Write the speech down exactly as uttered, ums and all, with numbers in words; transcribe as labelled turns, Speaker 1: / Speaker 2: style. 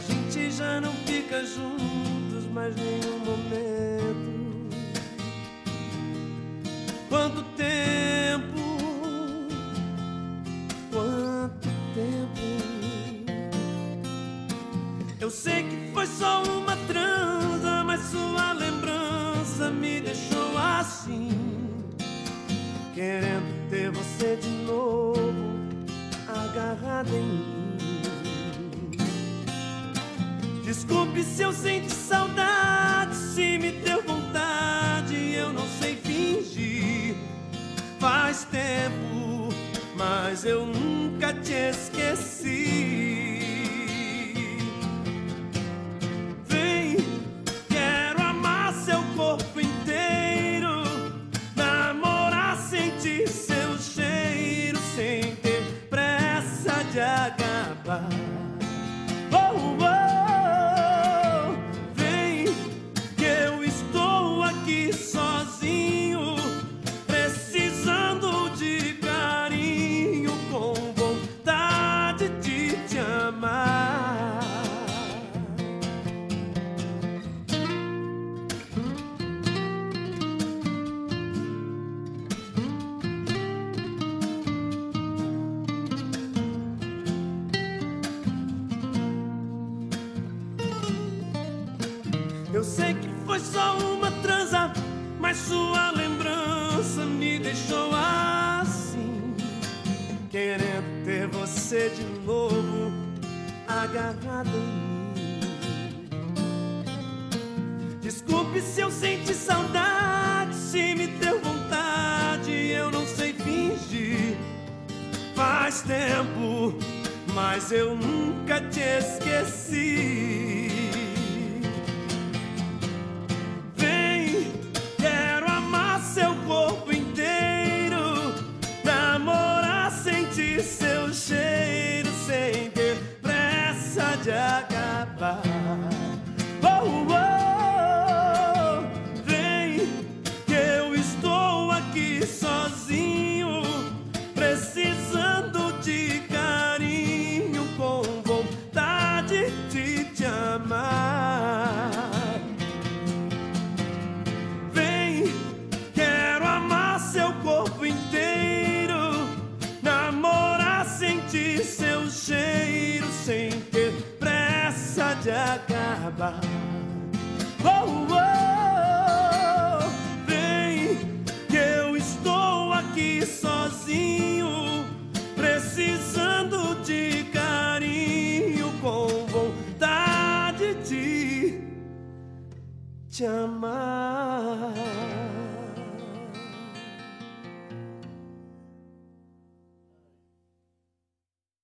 Speaker 1: gente já não fica juntos mais nenhum momento. Quanto tempo, quanto tempo. Eu sei que foi só uma transa, mas sua lembrança me deixou assim, querendo ter você de novo agarrada em mim. Desculpe se eu senti saudade, se me deu vontade, eu não sei fingir. Faz tempo, mas eu nunca te esqueci. Vem, quero amar seu corpo inteiro, namorar, sentir seu cheiro, sem ter pressa de acabar. Oh, oh, vem, que eu estou aqui sozinho, precisando de carinho, com vontade de te amar. Eu sei que foi só uma transa, mas sua lembrança me deixou assim, querendo ter você de novo agarrado em mim. Desculpe se eu senti saudade, se me deu vontade, eu não sei fingir. Faz tempo, mas eu nunca te esqueci. Seu cheiro, sem ter pressa de acabar. Oh, oh, vem, que eu estou aqui sozinho, precisando de carinho, com vontade de te amar. Vem, quero amar seu corpo inteiro, namorar, sentir seu cheiro, sem ter pressa de acabar. Oh, oh, vem, que eu estou aqui sozinho, precisando de carinho, com vontade de te amar.